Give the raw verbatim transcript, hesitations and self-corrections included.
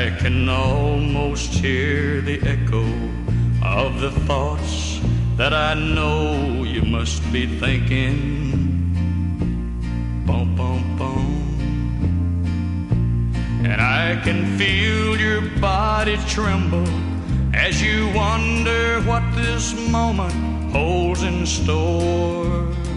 I can almost hear the echo of the thoughts that I know you must be thinking. Bum, bum, bum. And I can feel your body tremble as you wonder what this moment holds in store.